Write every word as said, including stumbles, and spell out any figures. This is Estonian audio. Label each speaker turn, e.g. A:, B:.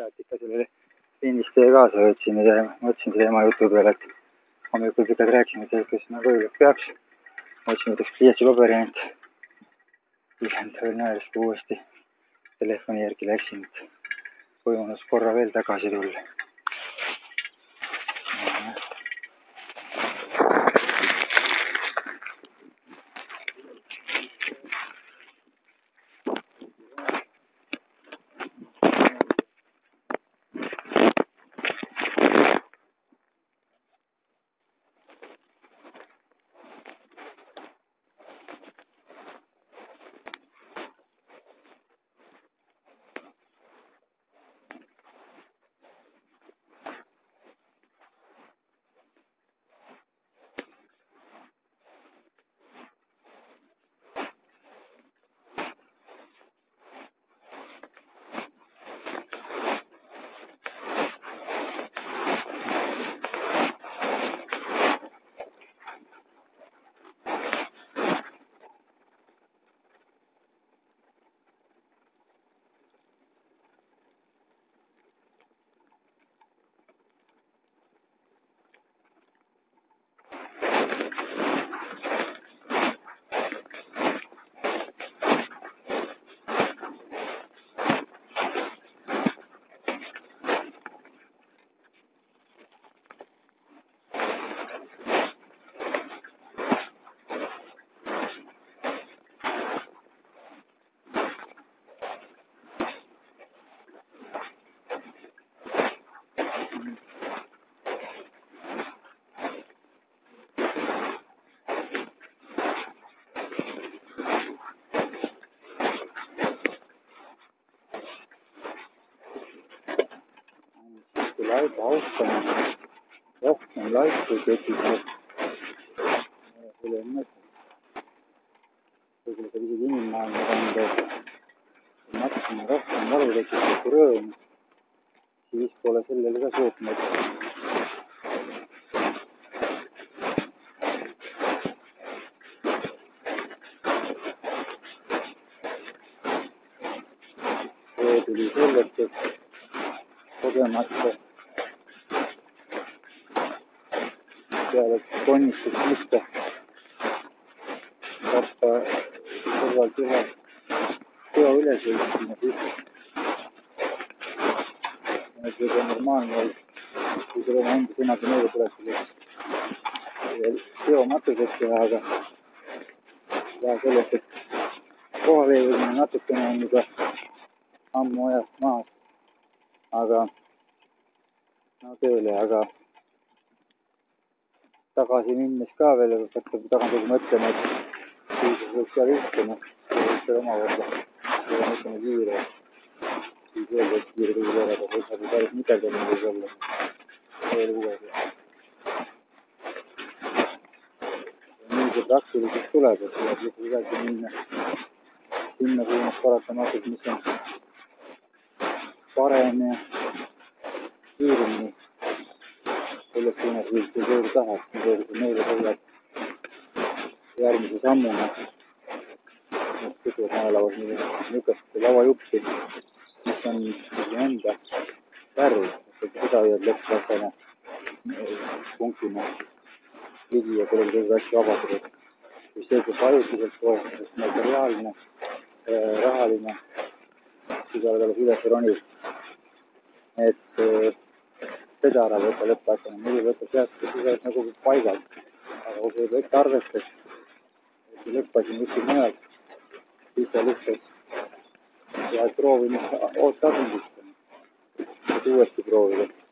A: tea, et ikka selle lindist teie kaasa võtsin ja mõtlesin selle ema jutu peale, et hommikul pikalt rääkisime, et kes nagu õigelt peaks. Mõtlesin, võtaks pliiatsi paberi ainult. Isand veel naeris, kui uuesti telefoni järgi läksin, et võimalus korra veel tagasi tulla. Laid austamine, rohkem laiku tekitab. Selle on mõte. Võib-olla see isegi inimmaailma kanda, et natukene rohkem valu tekitab kui rõõm, siis pole sellele ka suurt mõte. See tuli sellest, et kogemata peale konnistus pihta tappa kõrvalt ühe peo üles võiksime pihta. Et see on normaalne, kui see on enda sõnade meelde tuletuseks peo matuseks teha, aga ja sellest, et kohale jõudmine natukene on juba ammu ajast maas, aga no tööle, aga tagasi minnes ka veel, hakkab tagantagi mõtlema, et siis võiks seal istuma, võiks seal omakorda, kui on ütleme kiire, siis veel võiks kiire tugi verada, võiks abi päris miterdamine võis olla, veel uuega. Nii see praktiliselt tuleb, et tuleb lihtsalt edasi minna, sinna suunas paratamatult, mis on parem ja kiiremini. Selles suunas võiks see tööd taha, et see meile tuleb järgmise sammuna. Kutuvad maelauas nükast lauajuppi, mis on enda värv, et seda jääb lõppvastane punktina ligi ja tuleb tõesti asju vabastada. Kui see, kus ajutiselt toetust materiaalne, rahaline, siis alles üles ronib, et seda ära võtta lõppasjana, muidu võtta sealt, kus sa oled nagu paigal. Aga kui sa juba ette arvestad, et see lõppasi on üksi mõned, siis sa lihtsalt jääd proovimist oot tasandist, et uuesti proovida.